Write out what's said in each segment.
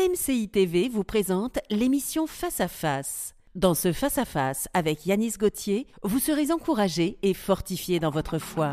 AMCI TV vous présente l'émission Face à Face. Dans ce Face à Face avec Yanis Gauthier, vous serez encouragé et fortifié dans votre foi.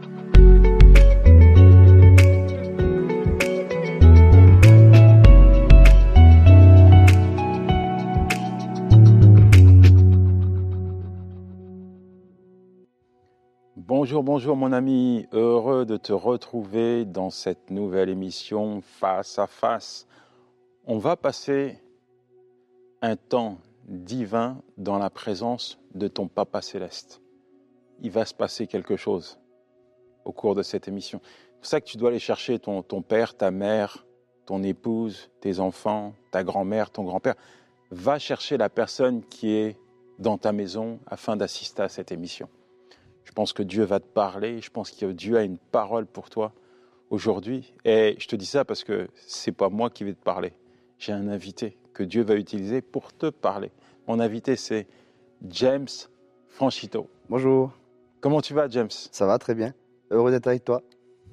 Bonjour mon ami, heureux de te retrouver dans cette nouvelle émission Face à Face. On va passer un temps divin dans la présence de ton Papa Céleste. Il va se passer quelque chose au cours de cette émission. C'est pour ça que tu dois aller chercher ton père, ta mère, ton épouse, tes enfants, ta grand-mère, ton grand-père. Va chercher la personne qui est dans ta maison afin d'assister à cette émission. Je pense que Dieu va te parler, je pense que Dieu a une parole pour toi aujourd'hui. Et je te dis ça parce que c'est pas moi qui vais te parler. J'ai un invité que Dieu va utiliser pour te parler. Mon invité, c'est James Franchito. Bonjour. Comment tu vas, James? Ça va, très bien. Heureux d'être avec toi.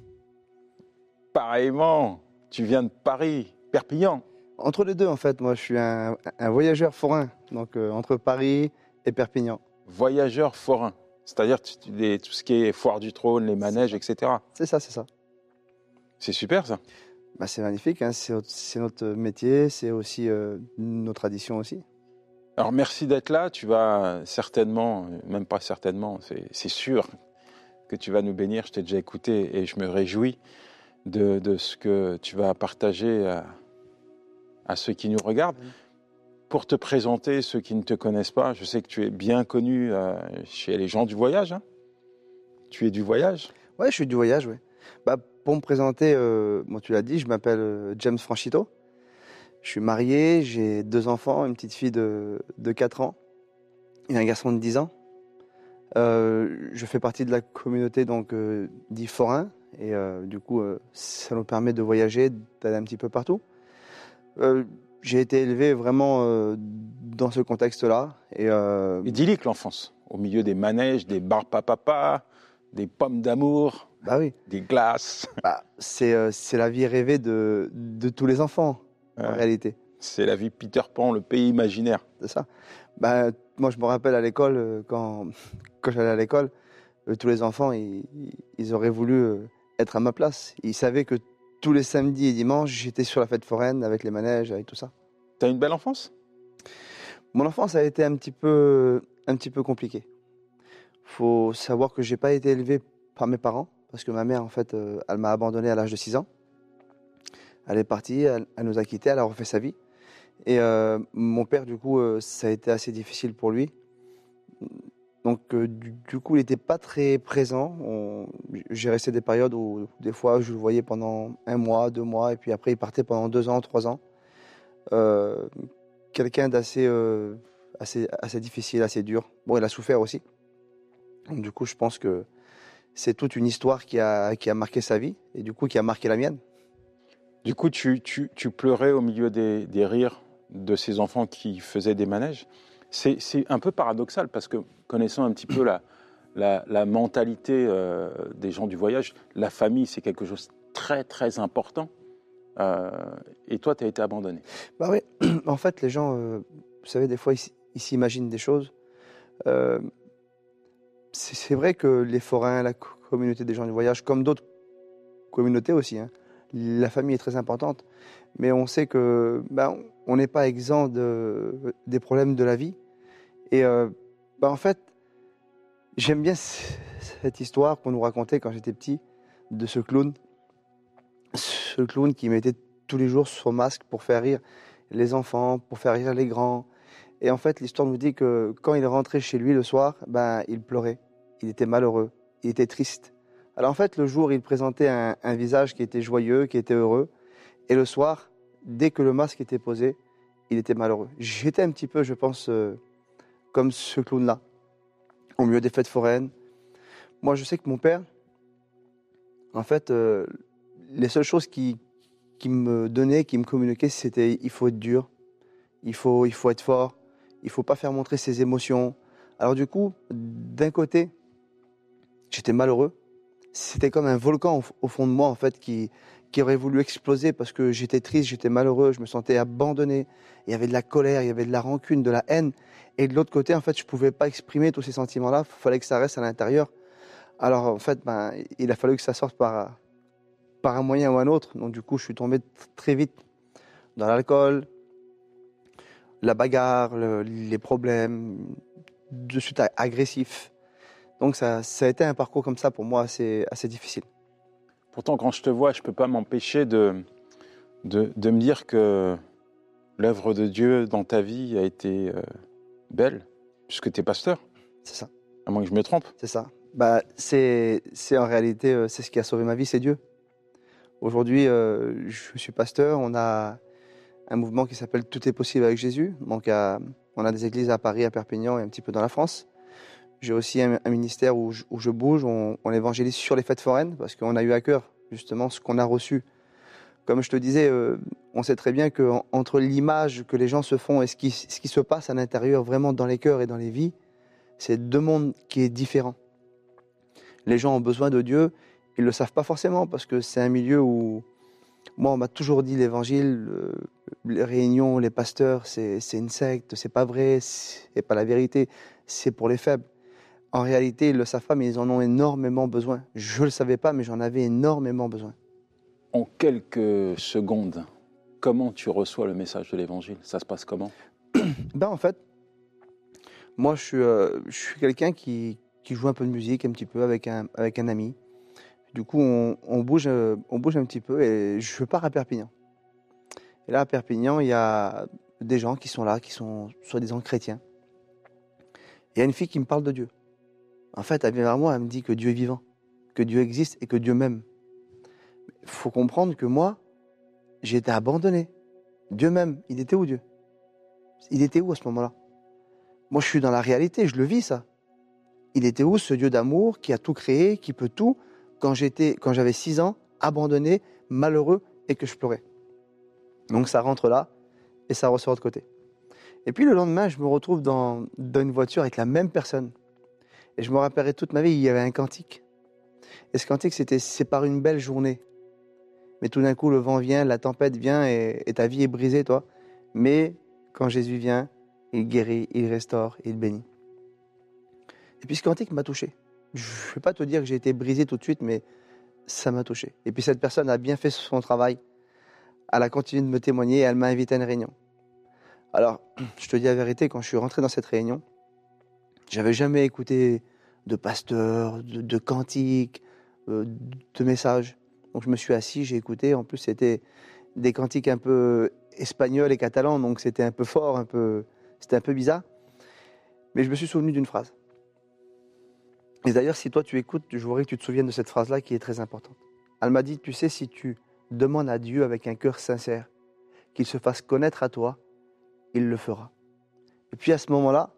Pareillement, tu viens de Paris, Perpignan. Entre les deux, en fait, moi, je suis un voyageur forain, donc entre Paris et Perpignan. Voyageur forain. C'est-à-dire tout ce qui est foire du trône, les manèges, etc. C'est ça. C'est super, ça. Bah, c'est magnifique, hein. C'est notre métier, c'est aussi nos traditions aussi. Alors, merci d'être là. Tu vas certainement, même pas certainement, c'est sûr que tu vas nous bénir. Je t'ai déjà écouté et je me réjouis de ce que tu vas partager à ceux qui nous regardent. Pour te présenter, ceux qui ne te connaissent pas, je sais que tu es bien connu chez les gens du voyage. Hein. Tu es du voyage? Ouais, je suis du voyage, oui. Bah, pour me présenter, tu l'as dit, je m'appelle James Franchito. Je suis marié, j'ai 2 enfants, une petite fille de 4 ans et un garçon de 10 ans. Je fais partie de la communauté dit forain et du coup, ça nous permet de voyager, d'aller un petit peu partout. J'ai été élevé vraiment dans ce contexte-là. Idyllique l'enfance, au milieu des manèges, des bars papa, des pommes d'amour, bah oui. Des glaces. Bah, c'est la vie rêvée de tous les enfants, en réalité. C'est la vie Peter Pan, le pays imaginaire. C'est ça. Bah, moi, je me rappelle à l'école, quand j'allais à l'école, tous les enfants, ils auraient voulu être à ma place. Ils savaient que tous les samedis et dimanches, j'étais sur la fête foraine avec les manèges, avec tout ça. T'as une belle enfance? Mon enfance a été un petit peu compliquée. Faut savoir que j'ai pas été élevé par mes parents, parce que ma mère, en fait, elle m'a abandonné à l'âge de 6 ans. Elle est partie, elle nous a quittés, elle a refait sa vie. Et mon père, du coup, ça a été assez difficile pour lui. Donc, du coup, il n'était pas très présent. J'ai resté des périodes où, des fois, je le voyais pendant 1 mois, 2 mois, et puis après, il partait pendant 2 ans, 3 ans. Quelqu'un d'assez assez difficile, assez dur. Bon, il a souffert aussi. Donc, du coup, je pense que c'est toute une histoire qui a marqué sa vie, et du coup, qui a marqué la mienne. Du coup, tu pleurais au milieu des rires de ces enfants qui faisaient des manèges. C'est un peu paradoxal parce que, connaissant un petit peu la mentalité des gens du voyage, la famille, c'est quelque chose de très, très important. Et toi, tu as été abandonné. Bah oui, en fait, les gens, vous savez, des fois, ils s'imaginent des choses. C'est vrai que les forains, la communauté des gens du voyage, comme d'autres communautés aussi, hein, la famille est très importante. Mais on sait que on n'est pas exempt des problèmes de la vie. Et en fait, j'aime bien cette histoire qu'on nous racontait quand j'étais petit, de ce clown. Ce clown qui mettait tous les jours son masque pour faire rire les enfants, pour faire rire les grands. Et en fait, l'histoire nous dit que quand il rentrait chez lui le soir, il pleurait, il était malheureux, il était triste. Alors en fait, le jour, il présentait un visage qui était joyeux, qui était heureux. Et le soir, dès que le masque était posé, il était malheureux. J'étais un petit peu, je pense, comme ce clown-là, au milieu des fêtes foraines. Moi, je sais que mon père, en fait, les seules choses qui me donnait, qui me communiquait, c'était il faut être dur, il faut être fort, il faut pas faire montrer ses émotions. Alors du coup, d'un côté, j'étais malheureux. C'était comme un volcan au fond de moi en fait qui qui aurait voulu exploser parce que j'étais triste, j'étais malheureux, je me sentais abandonné. Il y avait de la colère, il y avait de la rancune, de la haine. Et de l'autre côté, en fait, je ne pouvais pas exprimer tous ces sentiments-là. Il fallait que ça reste à l'intérieur. Alors, en fait, il a fallu que ça sorte par un moyen ou un autre. Donc, du coup, je suis tombé très vite dans l'alcool, la bagarre, les problèmes, de suite agressif. Donc, ça a été un parcours comme ça pour moi assez difficile. Pourtant, quand je te vois, je ne peux pas m'empêcher de me dire que l'œuvre de Dieu dans ta vie a été belle, puisque tu es pasteur. C'est ça. À moins que je me trompe. C'est ça. C'est en réalité, c'est ce qui a sauvé ma vie, c'est Dieu. Aujourd'hui, je suis pasteur. On a un mouvement qui s'appelle Tout est possible avec Jésus. Donc, on a des églises à Paris, à Perpignan et un petit peu dans la France. J'ai aussi un ministère où je bouge. On évangélise sur les fêtes foraines parce qu'on a eu à cœur justement ce qu'on a reçu. Comme je te disais, on sait très bien qu'entre l'image que les gens se font et ce qui se passe à l'intérieur, vraiment dans les cœurs et dans les vies, c'est deux mondes qui est différent. Les gens ont besoin de Dieu, ils ne le savent pas forcément parce que c'est un milieu où, moi, on m'a toujours dit l'évangile, les réunions, les pasteurs, c'est une secte, c'est pas vrai, c'est pas la vérité, c'est pour les faibles. En réalité, ils ne le savent pas, mais ils en ont énormément besoin. Je ne le savais pas, mais j'en avais énormément besoin. En quelques secondes, comment tu reçois le message de l'évangile? Ça se passe comment? En fait, moi, je suis quelqu'un qui joue un peu de musique, un petit peu, avec un ami. Du coup, on bouge un petit peu et je pars à Perpignan. Et là, à Perpignan, il y a des gens qui sont là, qui sont soi-disant chrétiens. Il y a une fille qui me parle de Dieu. En fait, elle vient vers moi, elle me dit que Dieu est vivant, que Dieu existe et que Dieu m'aime. Il faut comprendre que moi, j'ai été abandonné. Dieu m'aime. Il était où, Dieu? Il était où à ce moment-là? Moi, je suis dans la réalité, je le vis, ça. Il était où, ce Dieu d'amour qui a tout créé, qui peut tout, quand j'avais 6 ans, abandonné, malheureux et que je pleurais. Donc ça rentre là et ça ressort de côté. Et puis le lendemain, je me retrouve dans une voiture avec la même personne. Et je me rappellerai toute ma vie, il y avait un cantique. Et ce cantique, c'était « C'est par une belle journée ». Mais tout d'un coup, le vent vient, la tempête vient et ta vie est brisée, toi. Mais quand Jésus vient, il guérit, il restaure, il bénit. Et puis ce cantique m'a touché. Je ne vais pas te dire que j'ai été brisé tout de suite, mais ça m'a touché. Et puis cette personne a bien fait son travail. Elle a continué de me témoigner et elle m'a invité à une réunion. Alors, je te dis la vérité, quand je suis rentré dans cette réunion, j'avais jamais écouté de pasteur, de cantiques, de messages. Donc je me suis assis, j'ai écouté. En plus, c'était des cantiques un peu espagnols et catalans, donc c'était un peu fort, c'était un peu bizarre. Mais je me suis souvenu d'une phrase. Et d'ailleurs, si toi tu écoutes, je voudrais que tu te souviennes de cette phrase-là qui est très importante. Elle m'a dit, tu sais, si tu demandes à Dieu avec un cœur sincère qu'il se fasse connaître à toi, il le fera. Et puis à ce moment-là,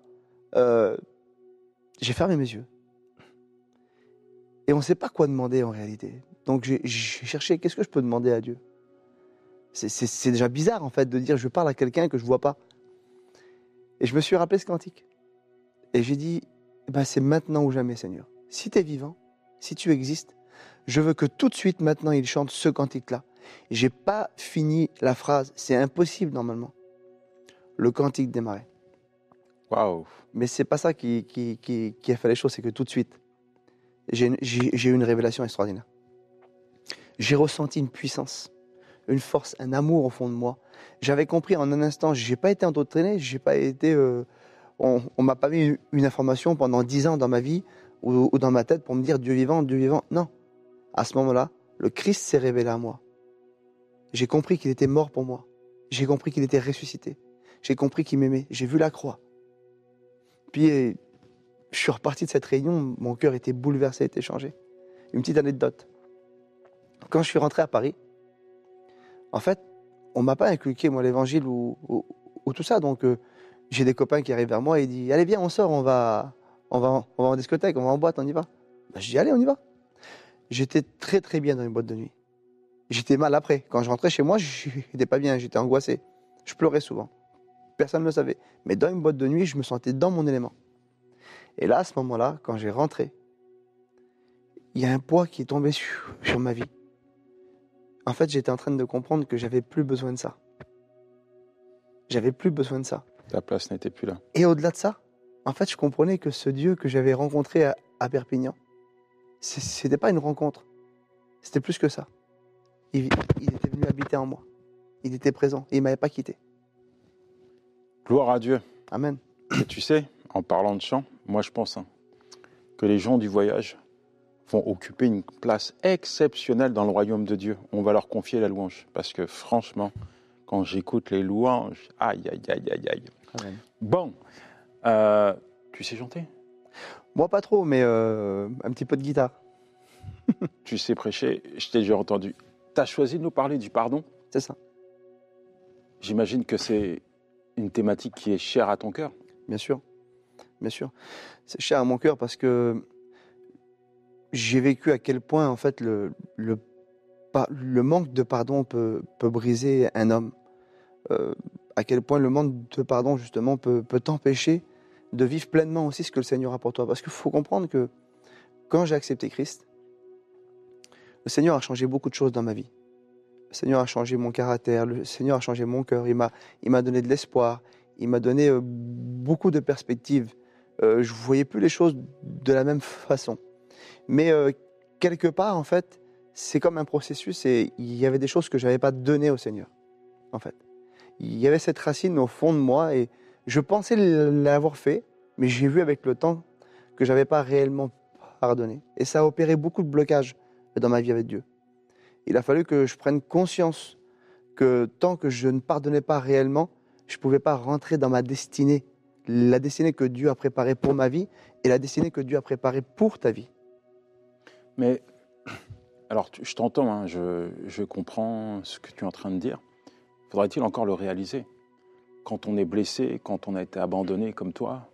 j'ai fermé mes yeux. Et on ne sait pas quoi demander en réalité. Donc j'ai cherché, qu'est-ce que je peux demander à Dieu? C'est déjà bizarre en fait de dire je parle à quelqu'un que je ne vois pas. Et je me suis rappelé ce cantique. Et j'ai dit, c'est maintenant ou jamais, Seigneur. Si tu es vivant, si tu existes, je veux que tout de suite maintenant il chante ce cantique-là. Je n'ai pas fini la phrase, c'est impossible normalement. Le cantique démarrait. Waouh! Mais c'est pas ça qui a fait les choses, c'est que tout de suite, j'ai eu une révélation extraordinaire. J'ai ressenti une puissance, une force, un amour au fond de moi. J'avais compris en un instant, j'ai pas été endoctriné, j'ai pas été, on m'a pas mis une information pendant 10 ans dans ma vie ou dans ma tête pour me dire Dieu vivant, Dieu vivant. Non. À ce moment-là, le Christ s'est révélé à moi. J'ai compris qu'il était mort pour moi. J'ai compris qu'il était ressuscité. J'ai compris qu'il m'aimait. J'ai vu la croix. Puis, je suis reparti de cette réunion, mon cœur était bouleversé, était changé. Une petite anecdote. Quand je suis rentré à Paris, en fait, on ne m'a pas inculqué, moi, l'évangile ou tout ça. Donc, j'ai des copains qui arrivent vers moi et ils disent « Allez, viens, on sort, on va en discothèque, on va en boîte, on y va. » Je dis « Allez, on y va. » J'étais très, très bien dans une boîte de nuit. J'étais mal après. Quand je rentrais chez moi, je n'étais pas bien, j'étais angoissé. Je pleurais souvent. Personne ne le savait. Mais dans une boîte de nuit, je me sentais dans mon élément. Et là, à ce moment-là, quand j'ai rentré, il y a un poids qui est tombé sur ma vie. en fait, j'étais en train de comprendre que j'avais plus besoin de ça. J'avais plus besoin de ça. Ta place n'était plus là. Et au-delà de ça, en fait, je comprenais que ce Dieu que j'avais rencontré à Perpignan, c'était pas une rencontre. C'était plus que ça. Il était venu habiter en moi. Il était présent et il m'avait pas quitté. Gloire à Dieu. Amen. Et tu sais, en parlant de chant, moi je pense que les gens du voyage vont occuper une place exceptionnelle dans le royaume de Dieu. On va leur confier la louange. Parce que franchement, quand j'écoute les louanges, aïe, aïe, aïe, aïe, aïe. Amen. Bon, tu sais chanter? Moi, pas trop, mais un petit peu de guitare. Tu sais prêcher? Je t'ai déjà entendu. Tu as choisi de nous parler du pardon? C'est ça, J'imagine que c'est une thématique qui est chère à ton cœur. bien sûr. Bien sûr. C'est cher à mon cœur parce que j'ai vécu à quel point, en fait, le manque de pardon peut briser un homme. À quel point le manque de pardon, justement, peut t'empêcher de vivre pleinement aussi ce que le Seigneur a pour toi. Parce qu'il faut comprendre que quand j'ai accepté Christ, le Seigneur a changé beaucoup de choses dans ma vie. Le Seigneur a changé mon caractère, le Seigneur a changé mon cœur, il m'a donné de l'espoir, il m'a donné beaucoup de perspectives. Je ne voyais plus les choses de la même façon. Mais quelque part, en fait, c'est comme un processus et il y avait des choses que je n'avais pas données au Seigneur, en fait. Il y avait cette racine au fond de moi et je pensais l'avoir fait, mais j'ai vu avec le temps que je n'avais pas réellement pardonné. Et ça a opéré beaucoup de blocages dans ma vie avec Dieu. Il a fallu que je prenne conscience que tant que je ne pardonnais pas réellement, je ne pouvais pas rentrer dans ma destinée, la destinée que Dieu a préparée pour ma vie et la destinée que Dieu a préparée pour ta vie. Mais, alors, je t'entends, hein, je comprends ce que tu es en train de dire. Faudrait-il encore le réaliser? Quand on est blessé, quand on a été abandonné comme toi,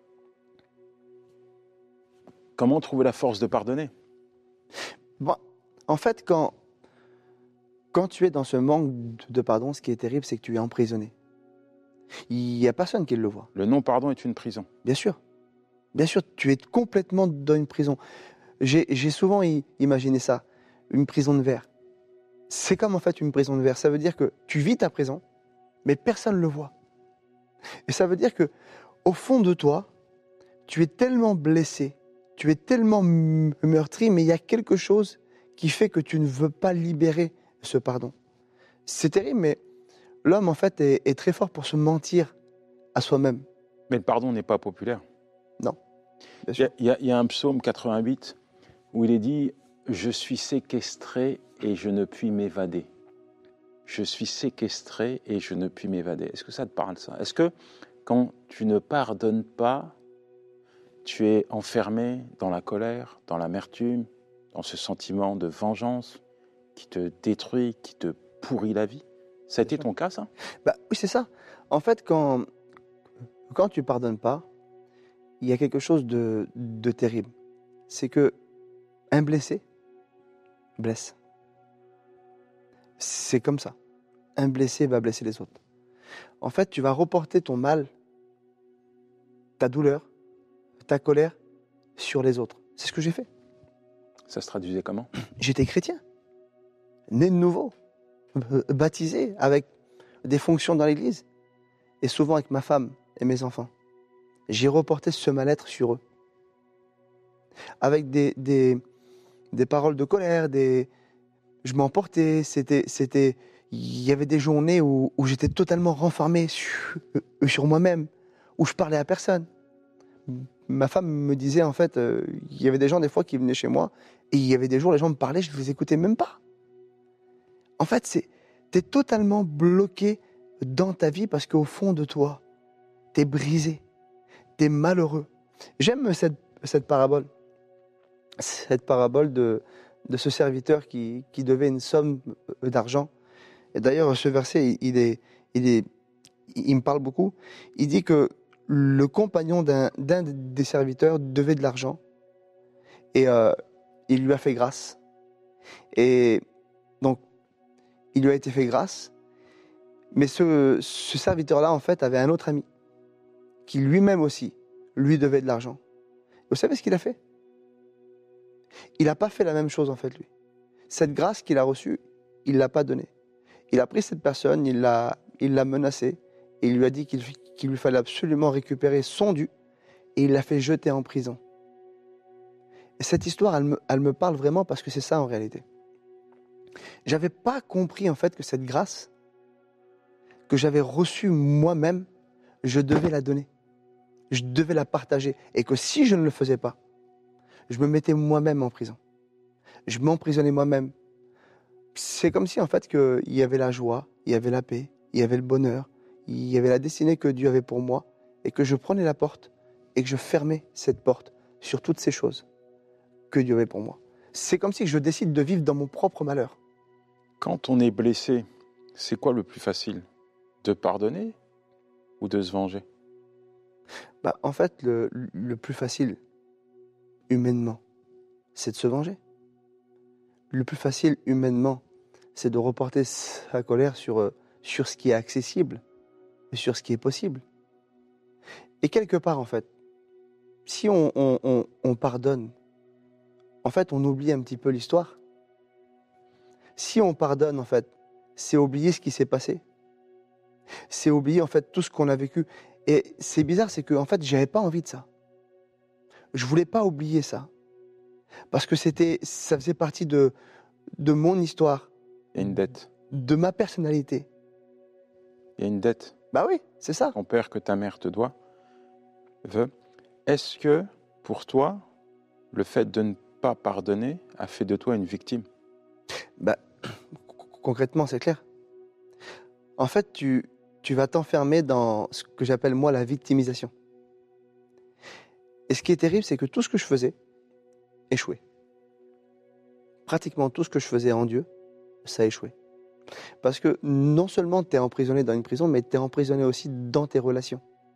comment trouver la force de pardonner? Bon, en fait, quand tu es dans ce manque de pardon, ce qui est terrible, c'est que tu es emprisonné. Il n'y a personne qui le voit. Le non-pardon est une prison. Bien sûr, tu es complètement dans une prison. J'ai souvent imaginé ça, une prison de verre. C'est comme en fait une prison de verre. Ça veut dire que tu vis ta prison, mais personne ne le voit. Et ça veut dire que au fond de toi, tu es tellement blessé, tu es tellement meurtri, mais il y a quelque chose qui fait que tu ne veux pas libérer ce pardon. C'est terrible, mais l'homme en fait est très fort pour se mentir à soi-même. Mais le pardon n'est pas populaire. Non, bien sûr. Il y a un psaume 88 où il est dit « Je suis séquestré et je ne puis m'évader ». Je suis séquestré et je ne puis m'évader. Est-ce que ça te parle, ça? Est-ce que quand tu ne pardonnes pas, tu es enfermé dans la colère, dans l'amertume, dans ce sentiment de vengeance qui te détruit, qui te pourrit la vie? Ça a été ton cas, ça? Oui, c'est ça. En fait, quand tu ne pardonnes pas, il y a quelque chose de terrible. C'est que un blessé blesse. C'est comme ça. Un blessé va blesser les autres. En fait, tu vas reporter ton mal, ta douleur, ta colère sur les autres. C'est ce que j'ai fait. Ça se traduisait comment? J'étais chrétien, né de nouveau, baptisé avec des fonctions dans l'église et souvent avec ma femme et mes enfants. J'ai reporté ce mal-être sur eux. Avec des paroles de colère, je m'emportais, il y avait des journées où j'étais totalement renfermé sur moi-même, où je parlais à personne. Ma femme me disait, en fait, il y avait des gens des fois qui venaient chez moi, et il y avait des jours, les gens me parlaient, je ne les écoutais même pas. En fait, tu es totalement bloqué dans ta vie parce qu'au fond de toi, tu es brisé, tu es malheureux. J'aime cette parabole de ce serviteur qui devait une somme d'argent. Et d'ailleurs, ce verset, il me parle beaucoup. Il dit que le compagnon d'un des serviteurs devait de l'argent et il lui a fait grâce. Et donc, il lui a été fait grâce. Mais ce serviteur-là, en fait, avait un autre ami qui lui-même aussi lui devait de l'argent. Vous savez ce qu'il a fait? Il n'a pas fait la même chose, en fait, lui. Cette grâce qu'il a reçue, il ne l'a pas donné. Il a pris cette personne, il l'a menacée, et il lui a dit qu'il lui fallait absolument récupérer son dû, et il l'a fait jeter en prison. Et cette histoire, elle me parle vraiment parce que c'est ça en réalité. J'avais pas compris en fait que cette grâce que j'avais reçue moi-même, je devais la donner. Je devais la partager. Et que si je ne le faisais pas, je me mettais moi-même en prison. Je m'emprisonnais moi-même. C'est comme si en fait qu'il y avait la joie, il y avait la paix, il y avait le bonheur, il y avait la destinée que Dieu avait pour moi, et que je prenais la porte et que je fermais cette porte sur toutes ces choses que Dieu avait pour moi. C'est comme si je décide de vivre dans mon propre malheur. Quand on est blessé, c'est quoi le plus facile? De pardonner ou de se venger? En fait, le plus facile, humainement, c'est de se venger. Le plus facile, humainement, c'est de reporter sa colère sur ce qui est accessible et sur ce qui est possible. Et quelque part, en fait, si on pardonne, en fait, on oublie un petit peu l'histoire. Si on pardonne, en fait, c'est oublier ce qui s'est passé. C'est oublier, en fait, tout ce qu'on a vécu. Et c'est bizarre, c'est que, en fait, j'avais pas envie de ça. Je voulais pas oublier ça. Parce que ça faisait partie de mon histoire. Il y a une dette. De ma personnalité. Il y a une dette. Bah oui, c'est ça. Ton père que ta mère te doit. Est-ce que, pour toi, le fait de ne pas pardonner a fait de toi une victime? Concrètement, c'est clair. En fait, tu vas t'enfermer dans ce que j'appelle, moi, la victimisation. Et ce qui est terrible, c'est que tout ce que je faisais échouait. Pratiquement tout ce que je faisais en Dieu, ça a échoué. Parce que non seulement tu es emprisonné dans une prison, mais tu es emprisonné aussi dans tes relations.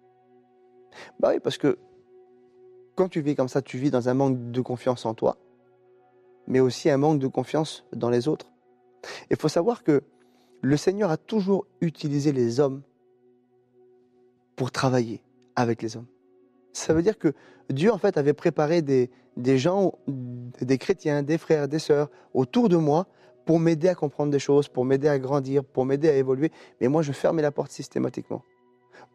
Bah oui, parce que quand tu vis comme ça, tu vis dans un manque de confiance en toi, mais aussi un manque de confiance dans les autres. Il faut savoir que le Seigneur a toujours utilisé les hommes pour travailler avec les hommes. Ça veut dire que Dieu, en fait, avait préparé des gens, des chrétiens, des frères, des sœurs autour de moi pour m'aider à comprendre des choses, pour m'aider à grandir, pour m'aider à évoluer. Mais moi, je fermais la porte systématiquement. Pourquoi ?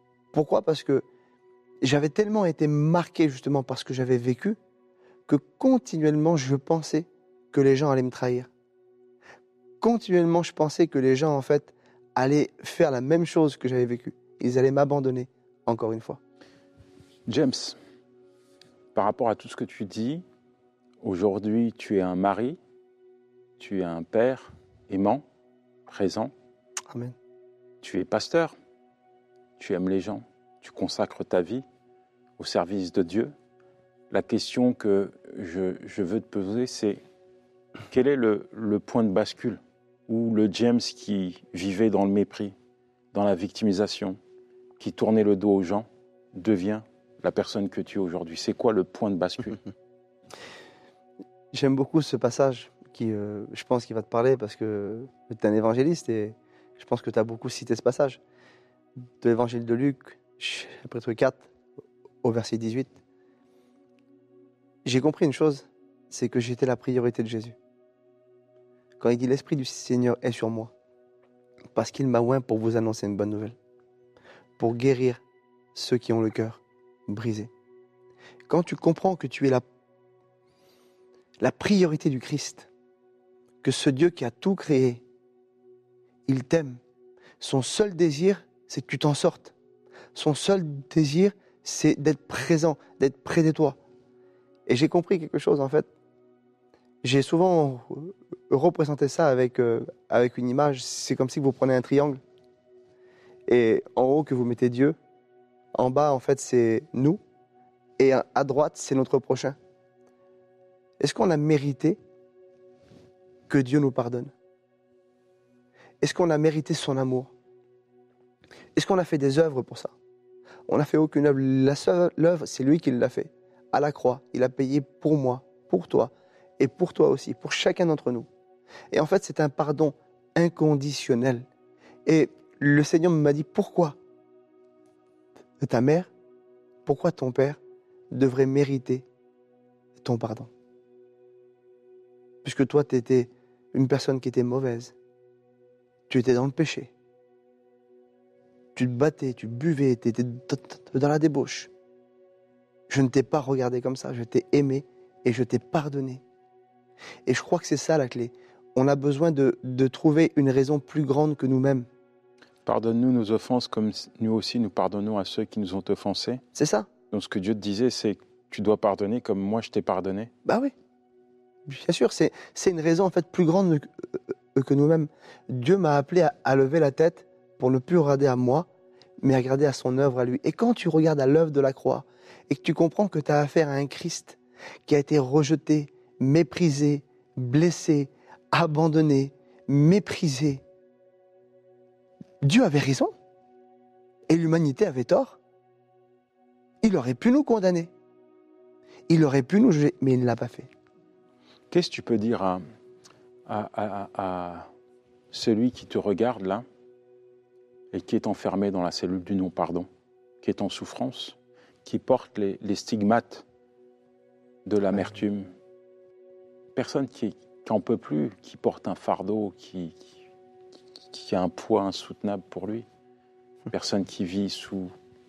Parce que j'avais tellement été marqué justement par ce que j'avais vécu que continuellement, je pensais que les gens allaient me trahir. Continuellement, je pensais que les gens, en fait, allaient faire la même chose que j'avais vécu. Ils allaient m'abandonner, encore une fois. James, par rapport à tout ce que tu dis, aujourd'hui, tu es un mari, tu es un père aimant, présent. Amen. Tu es pasteur, tu aimes les gens, tu consacres ta vie au service de Dieu. La question que je veux te poser, c'est quel est le point de bascule où le James qui vivait dans le mépris, dans la victimisation, qui tournait le dos aux gens, devient la personne que tu es aujourd'hui? C'est quoi le point de bascule? J'aime beaucoup ce passage qui, je pense, qu'il va te parler parce que tu es un évangéliste et je pense que tu as beaucoup cité ce passage de l'évangile de Luc, chapitre 4, au verset 18. J'ai compris une chose, c'est que j'étais la priorité de Jésus. Quand il dit « L'Esprit du Seigneur est sur moi, parce qu'il m'a oint pour vous annoncer une bonne nouvelle, pour guérir ceux qui ont le cœur brisé. » Quand tu comprends que tu es la priorité du Christ, que ce Dieu qui a tout créé, il t'aime. Son seul désir, c'est que tu t'en sortes. Son seul désir, c'est d'être présent, d'être près de toi. Et j'ai compris quelque chose, en fait. J'ai souvent représenté ça avec une image. C'est comme si vous prenez un triangle. Et en haut, que vous mettez Dieu. En bas, en fait, c'est nous. Et à droite, c'est notre prochain. Est-ce qu'on a mérité que Dieu nous pardonne? Est-ce qu'on a mérité son amour? Est-ce qu'on a fait des œuvres pour ça? On n'a fait aucune œuvre. La seule œuvre, c'est lui qui l'a fait. À la croix, il a payé pour moi, pour toi, et pour toi aussi, pour chacun d'entre nous. Et en fait, c'est un pardon inconditionnel. Et le Seigneur m'a dit, pourquoi ta mère, pourquoi ton père devrait mériter ton pardon? Puisque toi, tu étais une personne qui était mauvaise, tu étais dans le péché. Tu te battais, tu buvais, tu étais dans la débauche. Je ne t'ai pas regardé comme ça, je t'ai aimé et je t'ai pardonné. Et je crois que c'est ça la clé. On a besoin de trouver une raison plus grande que nous-mêmes. Pardonne-nous nos offenses comme nous aussi nous pardonnons à ceux qui nous ont offensés. C'est ça. Donc ce que Dieu te disait, c'est que tu dois pardonner comme moi je t'ai pardonné. Bah oui, bien sûr, c'est une raison en fait plus grande que nous-mêmes. Dieu m'a appelé à lever la tête pour ne plus regarder à moi, mais à regarder à son œuvre à lui. Et quand tu regardes à l'œuvre de la croix et que tu comprends que tu as affaire à un Christ qui a été rejeté, méprisé, blessé, abandonné, méprisé, Dieu avait raison et l'humanité avait tort. Il aurait pu nous condamner. Il aurait pu nous juger, mais il ne l'a pas fait. Qu'est-ce que tu peux dire à celui qui te regarde là et qui est enfermé dans la cellule du non-pardon, qui est en souffrance, qui porte les stigmates de l'amertume? Personne qui n'en peut plus, qui porte un fardeau, qui a un poids insoutenable pour lui. Personne qui vit sous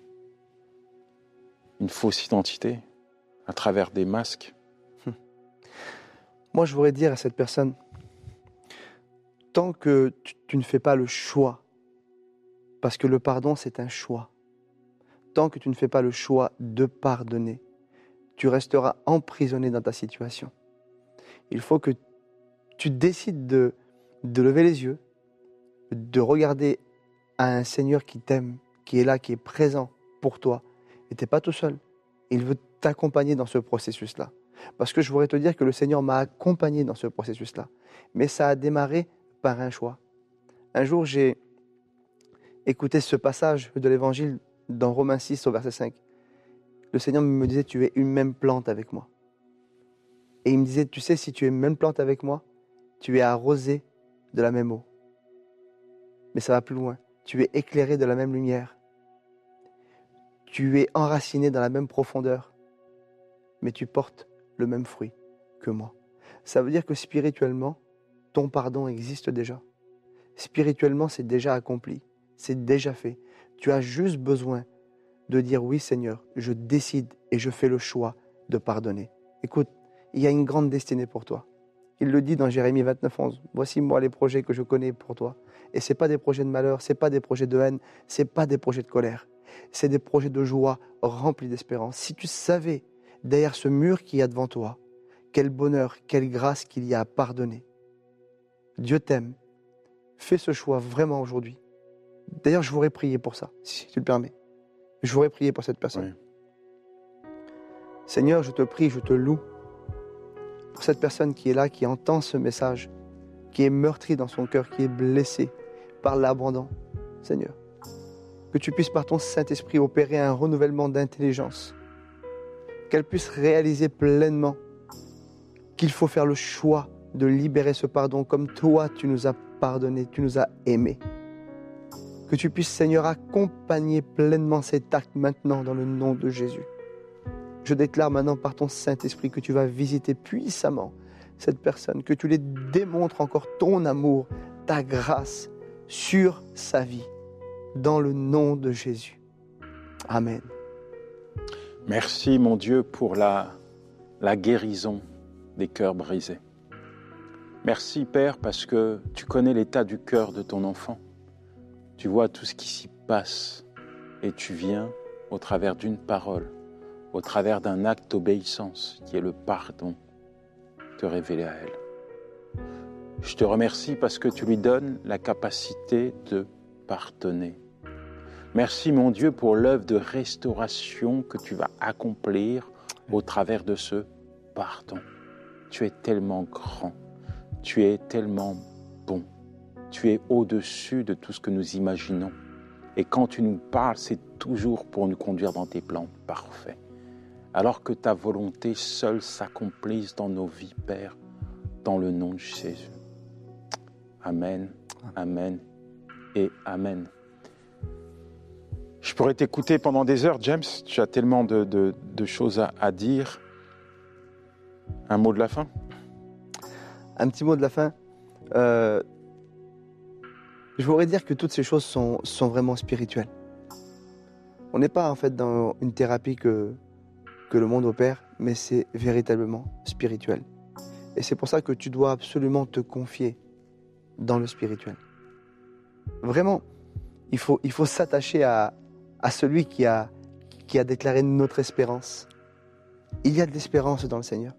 une fausse identité, à travers des masques. Moi, je voudrais dire à cette personne, tant que tu ne fais pas le choix, parce que le pardon, c'est un choix, tant que tu ne fais pas le choix de pardonner, tu resteras emprisonné dans ta situation. Il faut que tu décides de lever les yeux, de regarder à un Seigneur qui t'aime, qui est là, qui est présent pour toi. Et tu n'es pas tout seul. Il veut t'accompagner dans ce processus-là. Parce que je voudrais te dire que le Seigneur m'a accompagné dans ce processus-là. Mais ça a démarré par un choix. Un jour, j'ai écouté ce passage de l'Évangile dans Romains 6 au verset 5. Le Seigneur me disait, tu es une même plante avec moi. Et il me disait, tu sais, si tu es une même plante avec moi, tu es arrosé de la même eau. Mais ça va plus loin. Tu es éclairé de la même lumière. Tu es enraciné dans la même profondeur. Mais tu portes le même fruit que moi. Ça veut dire que spirituellement, ton pardon existe déjà. Spirituellement, c'est déjà accompli. C'est déjà fait. Tu as juste besoin de dire oui Seigneur, je décide et je fais le choix de pardonner. Écoute, il y a une grande destinée pour toi. Il le dit dans Jérémie 29, 11. Voici moi les projets que je connais pour toi. Et ce n'est pas des projets de malheur, ce n'est pas des projets de haine, ce n'est pas des projets de colère. C'est des projets de joie remplis d'espérance. Si tu savais derrière ce mur qu'il y a devant toi, quel bonheur, quelle grâce qu'il y a à pardonner. Dieu t'aime. Fais ce choix vraiment aujourd'hui. D'ailleurs, je voudrais prier pour ça, si tu le permets. Je voudrais prier pour cette personne. Oui. Seigneur, je te prie, je te loue pour cette personne qui est là, qui entend ce message, qui est meurtrie dans son cœur, qui est blessée par l'abandon. Seigneur, que tu puisses par ton Saint-Esprit opérer un renouvellement d'intelligence, qu'elle puisse réaliser pleinement qu'il faut faire le choix de libérer ce pardon comme toi tu nous as pardonné, tu nous as aimés. Que tu puisses, Seigneur, accompagner pleinement cet acte maintenant dans le nom de Jésus. Je déclare maintenant par ton Saint-Esprit que tu vas visiter puissamment cette personne, que tu lui démontres encore ton amour, ta grâce sur sa vie, dans le nom de Jésus. Amen. Merci, mon Dieu, pour la guérison des cœurs brisés. Merci, Père, parce que tu connais l'état du cœur de ton enfant. Tu vois tout ce qui s'y passe et tu viens au travers d'une parole, au travers d'un acte d'obéissance qui est le pardon, te révéler à elle. Je te remercie parce que tu lui donnes la capacité de pardonner. Merci, mon Dieu, pour l'œuvre de restauration que tu vas accomplir au travers de ce pardon. Tu es tellement grand, tu es tellement bon. Tu es au-dessus de tout ce que nous imaginons. Et quand tu nous parles, c'est toujours pour nous conduire dans tes plans parfaits. Alors que ta volonté seule s'accomplisse dans nos vies, Père, dans le nom de Jésus. Amen, amen et amen. Je pourrais t'écouter pendant des heures, James. Tu as tellement de choses à dire. Un mot de la fin ? Un petit mot de la fin. Je voudrais dire que toutes ces choses sont vraiment spirituelles. On n'est pas en fait dans une thérapie que le monde opère, mais c'est véritablement spirituel. Et c'est pour ça que tu dois absolument te confier dans le spirituel. Vraiment, il faut s'attacher à celui qui a déclaré notre espérance. Il y a de l'espérance dans le Seigneur.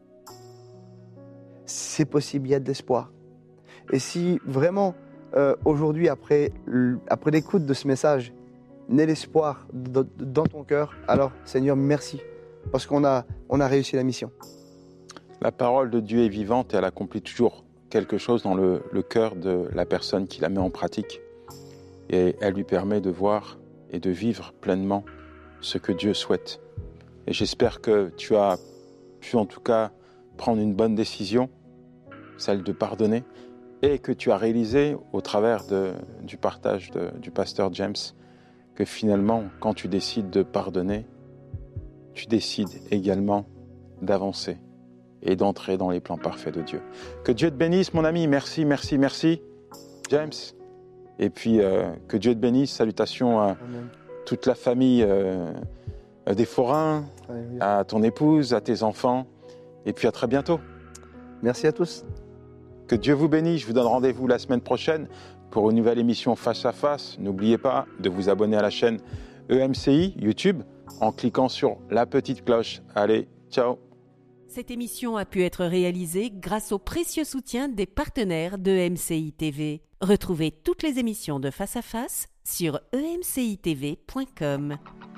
C'est possible, il y a de l'espoir. Et si vraiment, aujourd'hui, après l'écoute de ce message, naît l'espoir dans ton cœur, alors Seigneur, merci, parce qu'on a réussi la mission. La parole de Dieu est vivante et elle accomplit toujours quelque chose dans le cœur de la personne qui la met en pratique. Et elle lui permet de voir et de vivre pleinement ce que Dieu souhaite. Et j'espère que tu as pu en tout cas prendre une bonne décision, celle de pardonner, et que tu as réalisé au travers du partage du pasteur James que finalement, quand tu décides de pardonner, tu décides également d'avancer et d'entrer dans les plans parfaits de Dieu. Que Dieu te bénisse, mon ami. Merci, merci, merci, James. Et puis, que Dieu te bénisse. Salutations à Amen. toute la famille des Forains, Alléluia. à ton épouse, à tes enfants. Et puis, à très bientôt. Merci à tous. Que Dieu vous bénisse. Je vous donne rendez-vous la semaine prochaine pour une nouvelle émission Face à Face. N'oubliez pas de vous abonner à la chaîne EMCI YouTube en cliquant sur la petite cloche. Allez, ciao. Cette émission a pu être réalisée grâce au précieux soutien des partenaires de MCI TV. Retrouvez toutes les émissions de Face à Face sur emcitv.com.